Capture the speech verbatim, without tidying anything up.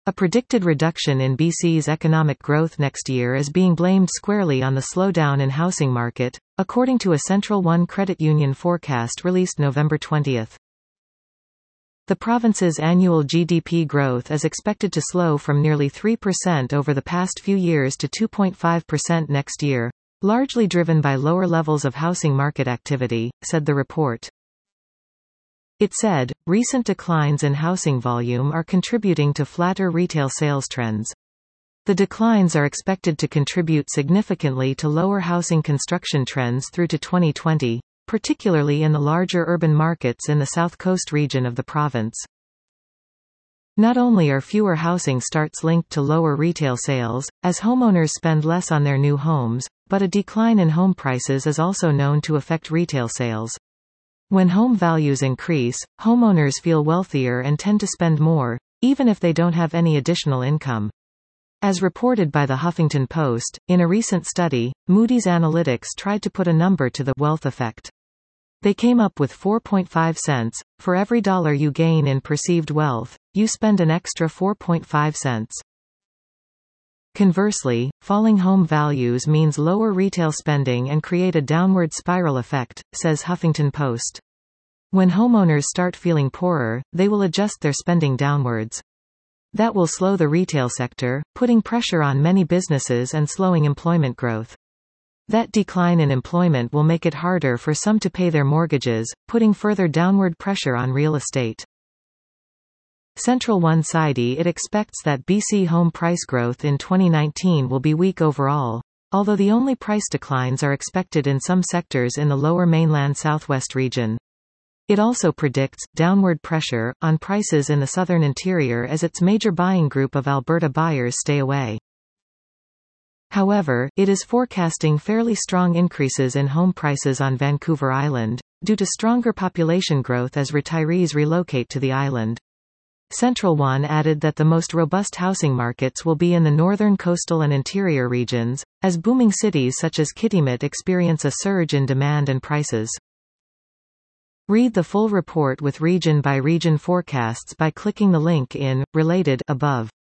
A predicted reduction in B C's economic growth next year is being blamed squarely on the slowdown in housing market, according to a Central One Credit Union forecast released November twentieth. The province's annual G D P growth is expected to slow from nearly three percent over the past few years to two point five percent next year, largely driven by lower levels of housing market activity, said the report. It said, recent declines in housing volume are contributing to flatter retail sales trends. The declines are expected to contribute significantly to lower housing construction trends through to twenty twenty, particularly in the larger urban markets in the South Coast region of the province. Not only are fewer housing starts linked to lower retail sales, as homeowners spend less on their new homes, but a decline in home prices is also known to affect retail sales. When home values increase, homeowners feel wealthier and tend to spend more, even if they don't have any additional income. As reported by the Huffington Post, in a recent study, Moody's Analytics tried to put a number to the wealth effect. They came up with four point five cents. For every dollar you gain in perceived wealth, you spend an extra four point five cents. Conversely, falling home values means lower retail spending and create a downward spiral effect, says Huffington Post. When homeowners start feeling poorer, they will adjust their spending downwards. That will slow the retail sector, putting pressure on many businesses and slowing employment growth. That decline in employment will make it harder for some to pay their mortgages, putting further downward pressure on real estate. Central One said it expects that B C home price growth in twenty nineteen will be weak overall, although the only price declines are expected in some sectors in the lower mainland southwest region. It also predicts downward pressure on prices in the southern interior as its major buying group of Alberta buyers stay away. However, it is forecasting fairly strong increases in home prices on Vancouver Island, due to stronger population growth as retirees relocate to the island. Central One added that the most robust housing markets will be in the northern coastal and interior regions, as booming cities such as Kitimat experience a surge in demand and prices. Read the full report with region-by-region forecasts by clicking the link in Related above.